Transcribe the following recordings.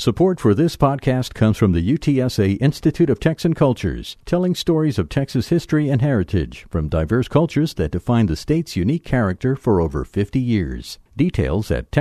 Support for this podcast comes from the UTSA Institute of Texan Cultures, telling stories of Texas history and heritage from diverse cultures that define the state's unique character for over 50 years. Details at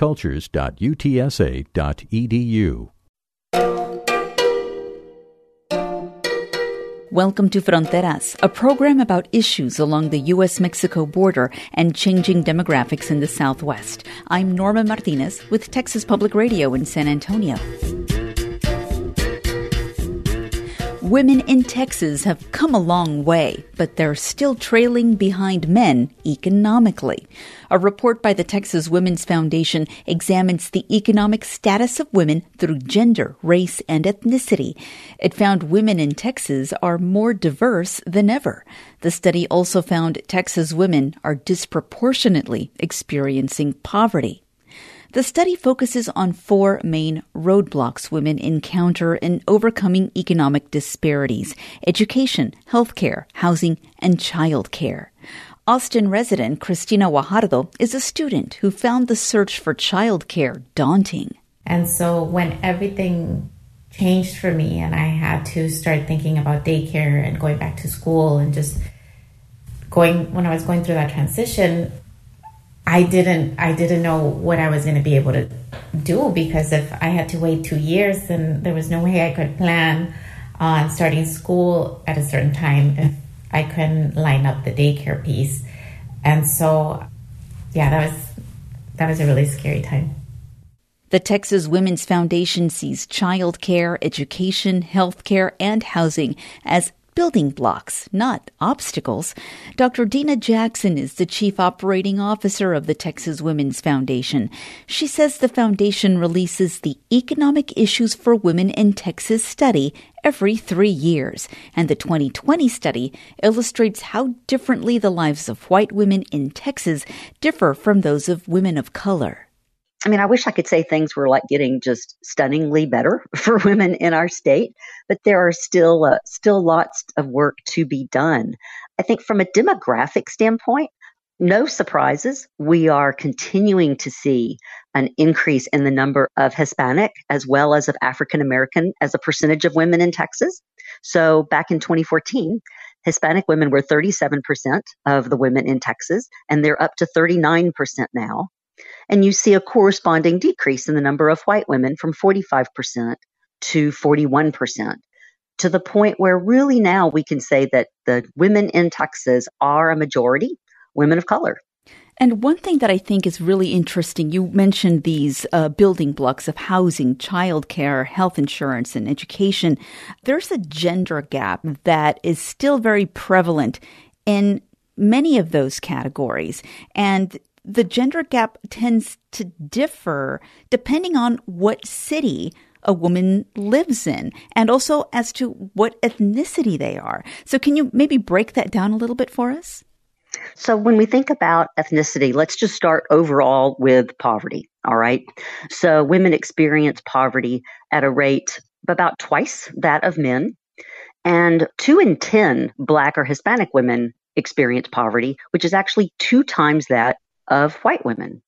texancultures.utsa.edu. Welcome to Fronteras, a program about issues along the U.S.-Mexico border and changing demographics in the Southwest. I'm Norma Martinez with Texas Public Radio in San Antonio. Women in Texas have come a long way, but they're still trailing behind men economically. A report by the Texas Women's Foundation examines the economic status of women through gender, race, and ethnicity. It found women in Texas are more diverse than ever. The study also found Texas women are disproportionately experiencing poverty. The study focuses on four main roadblocks women encounter in overcoming economic disparities: education, healthcare, housing, and childcare. Austin resident Cristina Guajardo is a student who found the search for childcare daunting. And so when everything changed for me and I had to start thinking about daycare and going back to school and just when I was going through that transition, I didn't know what I was going to be able to do, because if I had to wait 2 years, then there was no way I could plan on starting school at a certain time if I couldn't line up the daycare piece. And so, that was a really scary time. The Texas Women's Foundation sees childcare, education, healthcare, and housing as building blocks, not obstacles. Dr. Dina Jackson is the Chief Operating Officer of the Texas Women's Foundation. She says the foundation releases the Economic Issues for Women in Texas study every 3 years, and the 2020 study illustrates how differently the lives of white women in Texas differ from those of women of color. I wish I could say things were getting just stunningly better for women in our state, but there are still lots of work to be done. I think from a demographic standpoint, no surprises. We are continuing to see an increase in the number of Hispanic as well as of African American as a percentage of women in Texas. So back in 2014, Hispanic women were 37% of the women in Texas, and they're up to 39% now. And you see a corresponding decrease in the number of white women from 45% to 41%, to the point where really now we can say that the women in Texas are a majority women of color. And one thing that I think is really interesting, you mentioned these building blocks of housing, childcare, health insurance, and education. There's a gender gap that is still very prevalent in many of those categories. And the gender gap tends to differ depending on what city a woman lives in, and also as to what ethnicity they are. So can you maybe break that down a little bit for us? So when we think about ethnicity, let's just start overall with poverty, all right? So women experience poverty at a rate of about twice that of men, and 2 in 10 Black or Hispanic women experience poverty, which is actually 2 times that of white women.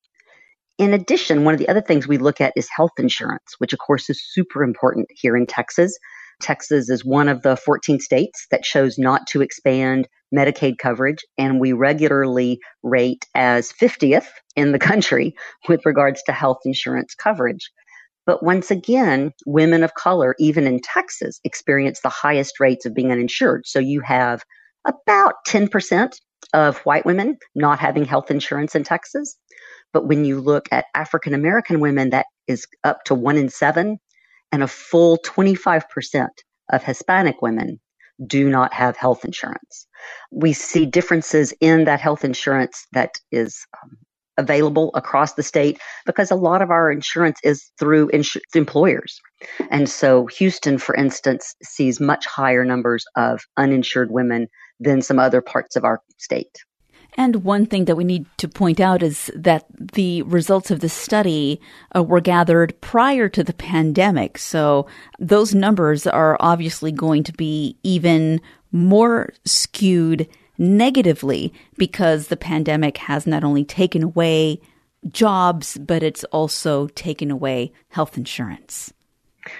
In addition, one of the other things we look at is health insurance, which of course is super important here in Texas. Texas is one of the 14 states that chose not to expand Medicaid coverage, and we regularly rate as 50th in the country with regards to health insurance coverage. But once again, women of color, even in Texas, experience the highest rates of being uninsured. So you have about 10% of white women not having health insurance in Texas. But when you look at African American women, that is up to 1 in 7, and a full 25% of Hispanic women do not have health insurance. We see differences in that health insurance that is available across the state, because a lot of our insurance is through employers. And so Houston, for instance, sees much higher numbers of uninsured women than some other parts of our state. And one thing that we need to point out is that the results of the study were gathered prior to the pandemic. So those numbers are obviously going to be even more skewed negatively, because the pandemic has not only taken away jobs, but it's also taken away health insurance.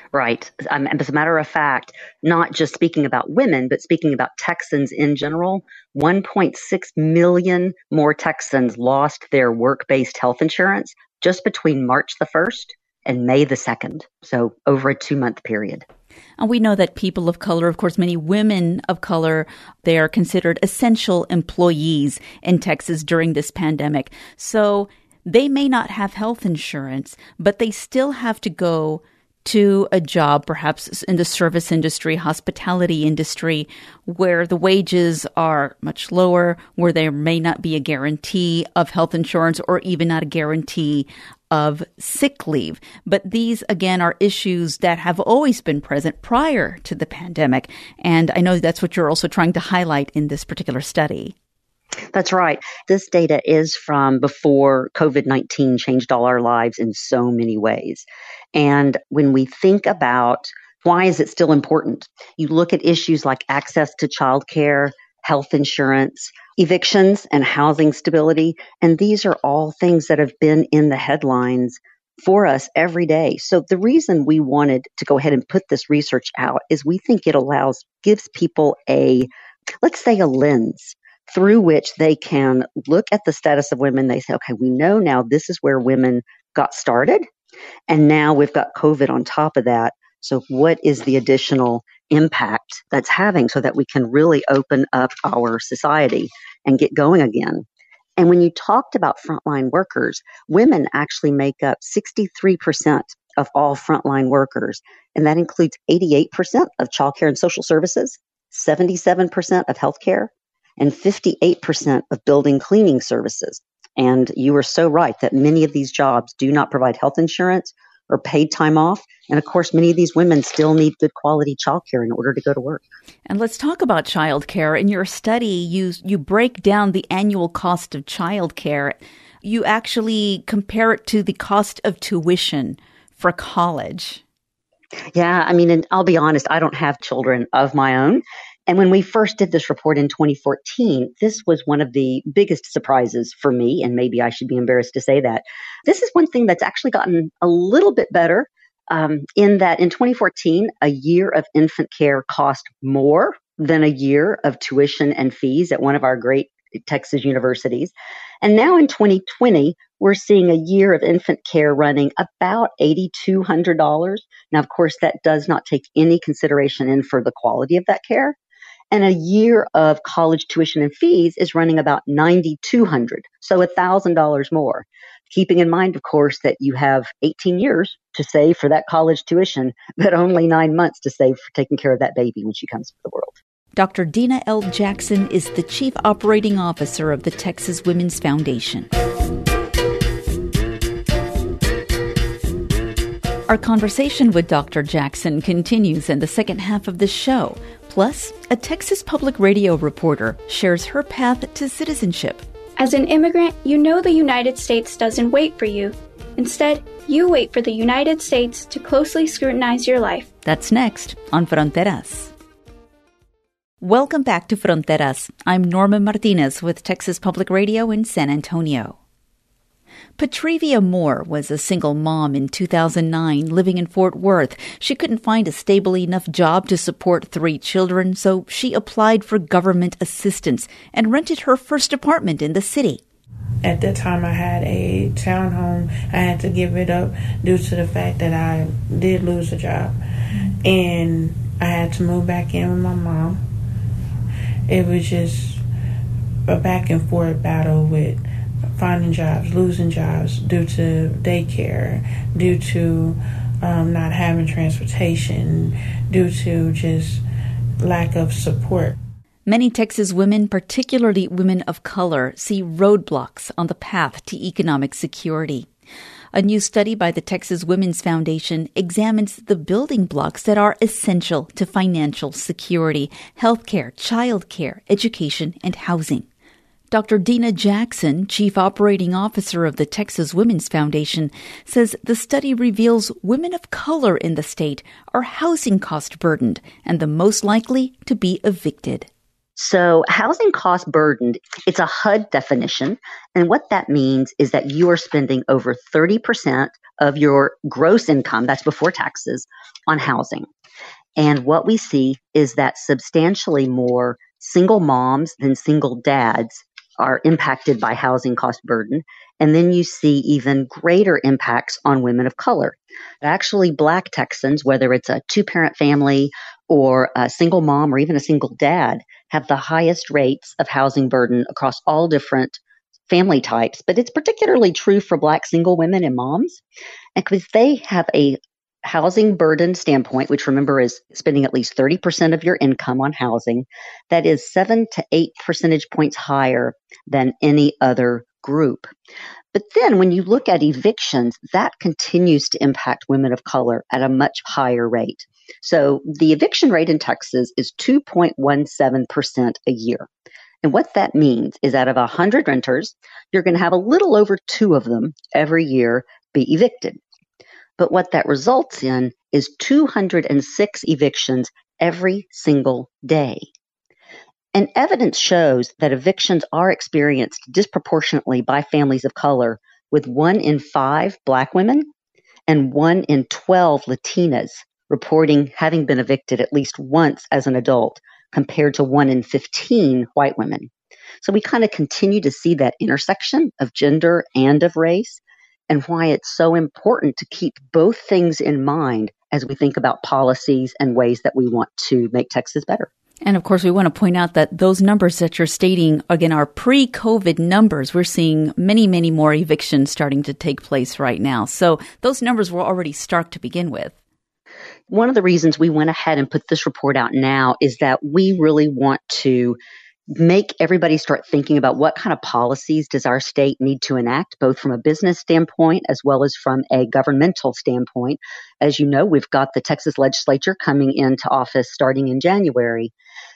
Right. As a matter of fact, not just speaking about women, but speaking about Texans in general, 1.6 million more Texans lost their work-based health insurance just between March the 1st and May the 2nd. So over a 2-month period. And we know that people of color, of course, many women of color, they are considered essential employees in Texas during this pandemic. So they may not have health insurance, but they still have to go to a job, perhaps in the service industry, hospitality industry, where the wages are much lower, where there may not be a guarantee of health insurance or even not a guarantee of sick leave. But these, again, are issues that have always been present prior to the pandemic. And I know that's what you're also trying to highlight in this particular study. That's right. This data is from before COVID-19 changed all our lives in so many ways. And when we think about why is it still important, you look at issues like access to childcare, health insurance, evictions, and housing stability. And these are all things that have been in the headlines for us every day. So the reason we wanted to go ahead and put this research out is we think it gives people let's say a lens through which they can look at the status of women. They say, okay, we know now this is where women got started. And now we've got COVID on top of that. So what is the additional impact that's having so that we can really open up our society and get going again? And when you talked about frontline workers, women actually make up 63% of all frontline workers. And that includes 88% of childcare and social services, 77% of healthcare, and 58% of building cleaning services. And you are so right that many of these jobs do not provide health insurance or paid time off. And of course, many of these women still need good quality childcare in order to go to work. And let's talk about childcare. In your study, you break down the annual cost of childcare. You actually compare it to the cost of tuition for college. Yeah, I mean, and I'll be honest, I don't have children of my own. And when we first did this report in 2014, this was one of the biggest surprises for me, and maybe I should be embarrassed to say that. This is one thing that's actually gotten a little bit better in that in 2014, a year of infant care cost more than a year of tuition and fees at one of our great Texas universities. And now in 2020, we're seeing a year of infant care running about $8,200. Now, of course, that does not take any consideration in for the quality of that care. And a year of college tuition and fees is running about $9,200, so $1,000 more. Keeping in mind, of course, that you have 18 years to save for that college tuition, but only 9 months to save for taking care of that baby when she comes to the world. Dr. Dina L. Jackson is the Chief Operating Officer of the Texas Women's Foundation. Our conversation with Dr. Jackson continues in the second half of the show. Plus, a Texas Public Radio reporter shares her path to citizenship. As an immigrant, you know the United States doesn't wait for you. Instead, you wait for the United States to closely scrutinize your life. That's next on Fronteras. Welcome back to Fronteras. I'm Norma Martinez with Texas Public Radio in San Antonio. Patrivia Moore was a single mom in 2009 living in Fort Worth. She couldn't find a stable enough job to support 3 children, so she applied for government assistance and rented her first apartment in the city. At that time, I had a townhome. I had to give it up due to the fact that I did lose a job. And I had to move back in with my mom. It was just a back and forth battle with finding jobs, losing jobs due to daycare, due to not having transportation, due to just lack of support. Many Texas women, particularly women of color, see roadblocks on the path to economic security. A new study by the Texas Women's Foundation examines the building blocks that are essential to financial security: healthcare, childcare, education, and housing. Dr. Dina Jackson, Chief Operating Officer of the Texas Women's Foundation, says the study reveals women of color in the state are housing cost burdened and the most likely to be evicted. So housing cost burdened, it's a HUD definition. And what that means is that you are spending over 30% of your gross income, that's before taxes, on housing. And what we see is that substantially more single moms than single dads are impacted by housing cost burden. And then you see even greater impacts on women of color. Actually, Black Texans, whether it's a two-parent family or a single mom or even a single dad, have the highest rates of housing burden across all different family types. But it's particularly true for Black single women and moms, and because they have a housing burden standpoint, which remember is spending at least 30% of your income on housing, that is 7 to 8 percentage points higher than any other group. But then when you look at evictions, that continues to impact women of color at a much higher rate. So the eviction rate in Texas is 2.17% a year. And what that means is out of 100 renters, you're going to have a little over 2 of them every year be evicted. But what that results in is 206 evictions every single day. And evidence shows that evictions are experienced disproportionately by families of color, with 1 in 5 Black women and 1 in 12 Latinas reporting having been evicted at least once as an adult, compared to 1 in 15 white women. So we kind of continue to see that intersection of gender and of race, and why it's so important to keep both things in mind as we think about policies and ways that we want to make Texas better. And of course, we want to point out that those numbers that you're stating, again, are pre-COVID numbers. We're seeing many, many more evictions starting to take place right now. So those numbers were already stark to begin with. One of the reasons we went ahead and put this report out now is that we really want to make everybody start thinking about what kind of policies does our state need to enact, both from a business standpoint as well as from a governmental standpoint. As you know, we've got the Texas legislature coming into office starting in January.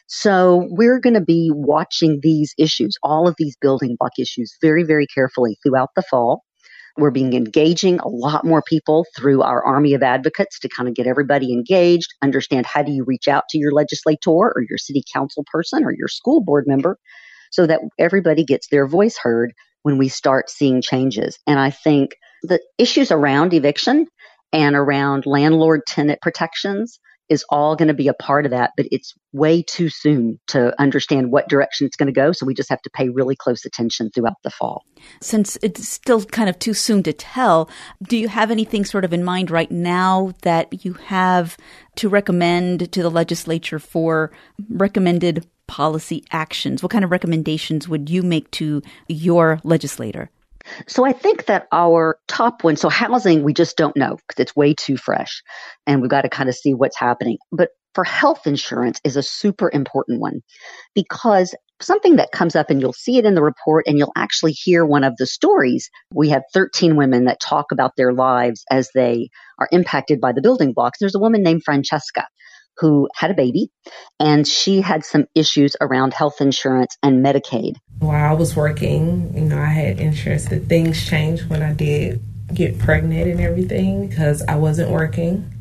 So we're going to be watching these issues, all of these building block issues, very, very carefully throughout the fall. We're being engaging a lot more people through our army of advocates to kind of get everybody engaged, understand how do you reach out to your legislator or your city council person or your school board member so that everybody gets their voice heard when we start seeing changes. And I think the issues around eviction and around landlord-tenant protections is all going to be a part of that, but it's way too soon to understand what direction it's going to go. So we just have to pay really close attention throughout the fall. Since it's still kind of too soon to tell, do you have anything sort of in mind right now that you have to recommend to the legislature for recommended policy actions? What kind of recommendations would you make to your legislator? So I think that our top one, so housing, we just don't know because it's way too fresh and we've got to kind of see what's happening. But for health insurance is a super important one because something that comes up, and you'll see it in the report and you'll actually hear one of the stories. We have 13 women that talk about their lives as they are impacted by the building blocks. There's a woman named Francesca who had a baby, and she had some issues around health insurance and Medicaid. While I was working, I had insurance. That things changed when I did get pregnant and everything because I wasn't working.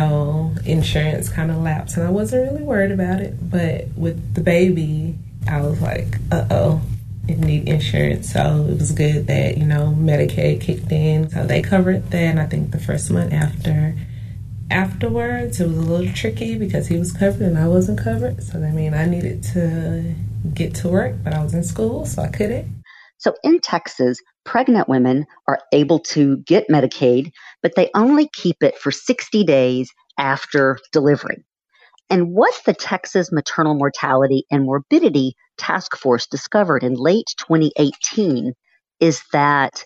So insurance kind of lapsed, and I wasn't really worried about it. But with the baby, I was like, uh-oh, I need insurance. So it was good that, Medicaid kicked in. So they covered that, and I think the first month afterwards, it was a little tricky because he was covered and I wasn't covered. So that means I needed to get to work, but I was in school, so I couldn't. So in Texas, pregnant women are able to get Medicaid, but they only keep it for 60 days after delivery. And what the Texas Maternal Mortality and Morbidity Task Force discovered in late 2018 is that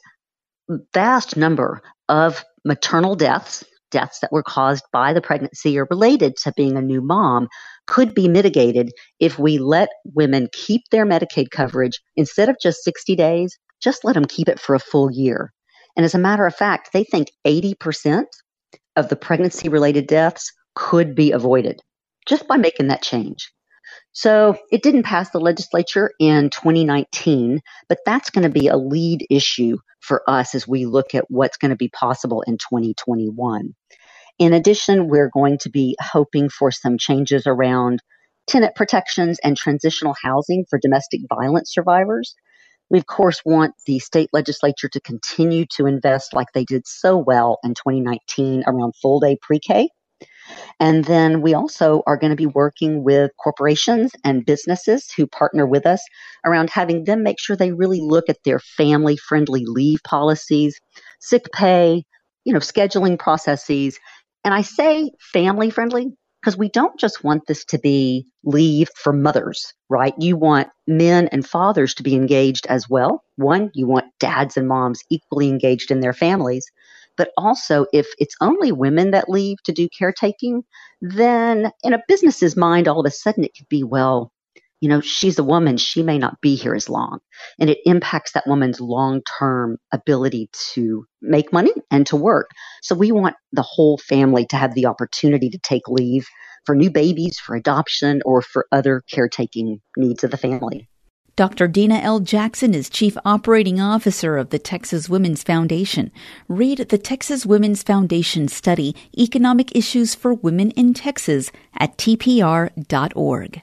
vast number of maternal deaths that were caused by the pregnancy or related to being a new mom could be mitigated if we let women keep their Medicaid coverage instead of just 60 days, just let them keep it for a full year. And as a matter of fact, they think 80% of the pregnancy-related deaths could be avoided just by making that change. So it didn't pass the legislature in 2019, but that's going to be a lead issue for us as we look at what's going to be possible in 2021. In addition, we're going to be hoping for some changes around tenant protections and transitional housing for domestic violence survivors. We, of course, want the state legislature to continue to invest like they did so well in 2019 around full-day pre-K. And then we also are going to be working with corporations and businesses who partner with us around having them make sure they really look at their family-friendly leave policies, sick pay, scheduling processes. And I say family-friendly because we don't just want this to be leave for mothers, right? You want men and fathers to be engaged as well. One, you want dads and moms equally engaged in their families. But also, if it's only women that leave to do caretaking, then in a business's mind, all of a sudden it could be, well, she's a woman. She may not be here as long. And it impacts that woman's long-term ability to make money and to work. So we want the whole family to have the opportunity to take leave for new babies, for adoption, or for other caretaking needs of the family. Dr. Dina L. Jackson is Chief Operating Officer of the Texas Women's Foundation. Read the Texas Women's Foundation study, Economic Issues for Women in Texas, at tpr.org.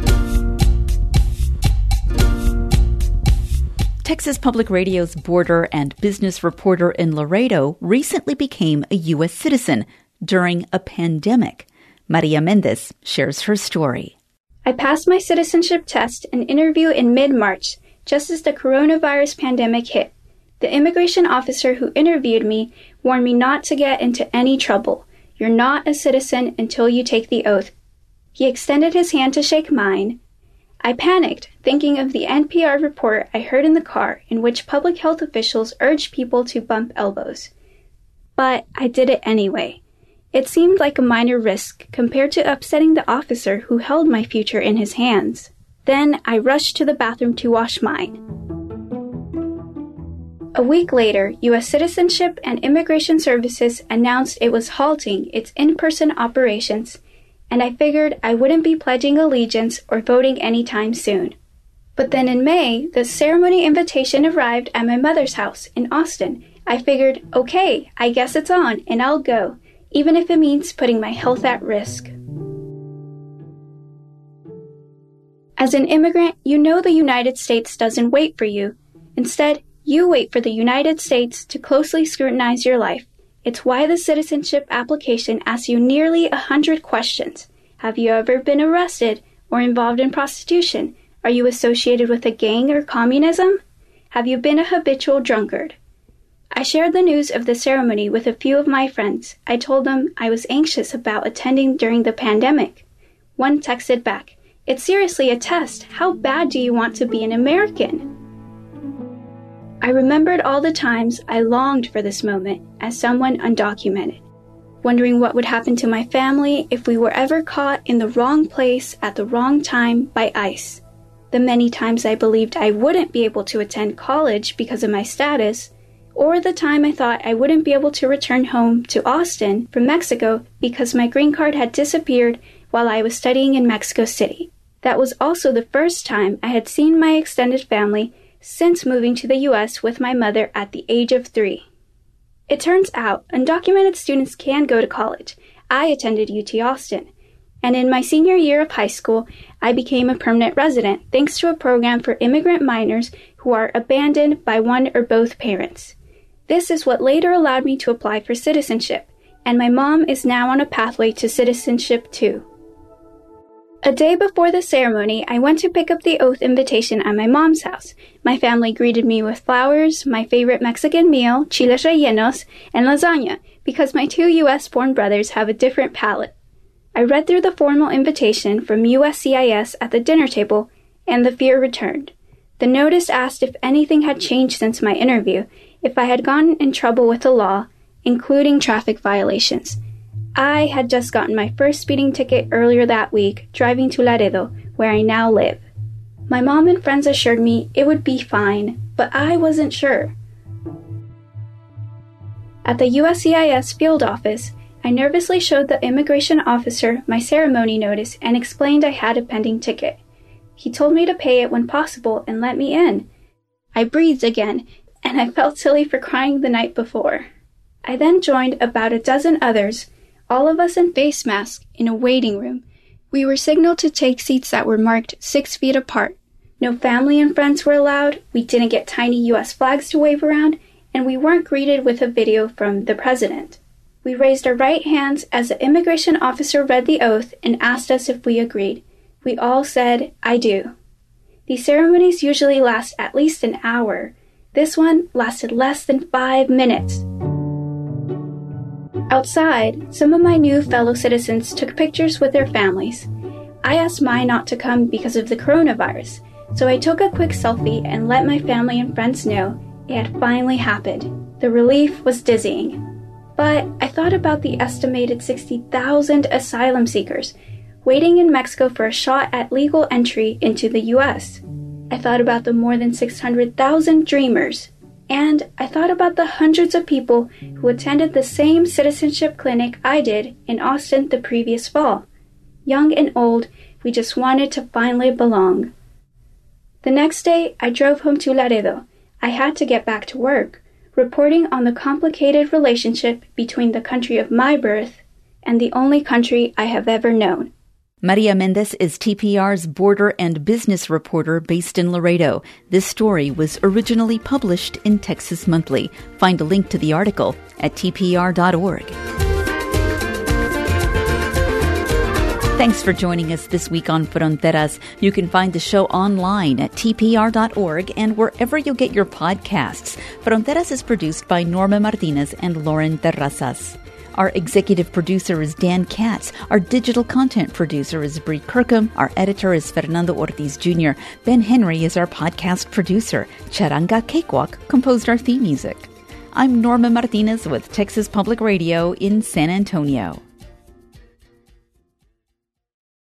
Texas Public Radio's border and business reporter in Laredo recently became a U.S. citizen during a pandemic. Maria Mendez shares her story. I passed my citizenship test and interview in mid-March, just as the coronavirus pandemic hit. The immigration officer who interviewed me warned me not to get into any trouble. You're not a citizen until you take the oath. He extended his hand to shake mine. I panicked, thinking of the NPR report I heard in the car in which public health officials urged people to bump elbows. But I did it anyway. It seemed like a minor risk compared to upsetting the officer who held my future in his hands. Then I rushed to the bathroom to wash mine. A week later, U.S. Citizenship and Immigration Services announced it was halting its in-person operations, and I figured I wouldn't be pledging allegiance or voting anytime soon. But then in May, the ceremony invitation arrived at my mother's house in Austin. I figured, okay, I guess it's on, and I'll go, even if it means putting my health at risk. As an immigrant, you know the United States doesn't wait for you. Instead, you wait for the United States to closely scrutinize your life. It's why the citizenship application asks you nearly 100 questions. Have you ever been arrested or involved in prostitution? Are you associated with a gang or communism? Have you been a habitual drunkard? I shared the news of the ceremony with a few of my friends. I told them I was anxious about attending during the pandemic. One texted back, "It's seriously a test. How bad do you want to be an American?" I remembered all the times I longed for this moment as someone undocumented, wondering what would happen to my family if we were ever caught in the wrong place at the wrong time by ICE. The many times I believed I wouldn't be able to attend college because of my status, or the time I thought I wouldn't be able to return home to Austin from Mexico because my green card had disappeared while I was studying in Mexico City. That was also the first time I had seen my extended family since moving to the U.S. with my mother at the age of 3. It turns out undocumented students can go to college. I attended UT Austin, and in my senior year of high school, I became a permanent resident thanks to a program for immigrant minors who are abandoned by one or both parents. This is what later allowed me to apply for citizenship, and my mom is now on a pathway to citizenship too. A day before the ceremony, I went to pick up the oath invitation at my mom's house. My family greeted me with flowers, my favorite Mexican meal, chiles rellenos, and lasagna, because my 2 U.S.-born brothers have a different palate. I read through the formal invitation from USCIS at the dinner table, and the fear returned. The notice asked if anything had changed since my interview, if I had gotten in trouble with the law, including traffic violations. I had just gotten my first speeding ticket earlier that week, driving to Laredo, where I now live. My mom and friends assured me it would be fine, but I wasn't sure. At the USCIS field office, I nervously showed the immigration officer my ceremony notice and explained I had a pending ticket. He told me to pay it when possible and let me in. I breathed again, and I felt silly for crying the night before. I then joined about a dozen others, all of us in face masks, in a waiting room. We were signaled to take seats that were marked 6 feet apart. No family and friends were allowed, we didn't get tiny U.S. flags to wave around, and we weren't greeted with a video from the president. We raised our right hands as the immigration officer read the oath and asked us if we agreed. We all said, "I do." These ceremonies usually last at least an hour. This one lasted less than 5 minutes. Outside, some of my new fellow citizens took pictures with their families. I asked mine not to come because of the coronavirus, so I took a quick selfie and let my family and friends know it had finally happened. The relief was dizzying. But I thought about the estimated 60,000 asylum seekers waiting in Mexico for a shot at legal entry into the U.S. I thought about the more than 600,000 dreamers. And I thought about the hundreds of people who attended the same citizenship clinic I did in Austin the previous fall. Young and old, we just wanted to finally belong. The next day, I drove home to Laredo. I had to get back to work, reporting on the complicated relationship between the country of my birth and the only country I have ever known. Maria Mendez is TPR's border and business reporter based in Laredo. This story was originally published in Texas Monthly. Find a link to the article at tpr.org. Thanks for joining us this week on Fronteras. You can find the show online at tpr.org and wherever you get your podcasts. Fronteras is produced by Norma Martinez and Lauren Terrazas. Our executive producer is Dan Katz. Our digital content producer is Bree Kirkham. Our editor is Fernando Ortiz Jr. Ben Henry is our podcast producer. Charanga Cakewalk composed our theme music. I'm Norma Martinez with Texas Public Radio in San Antonio.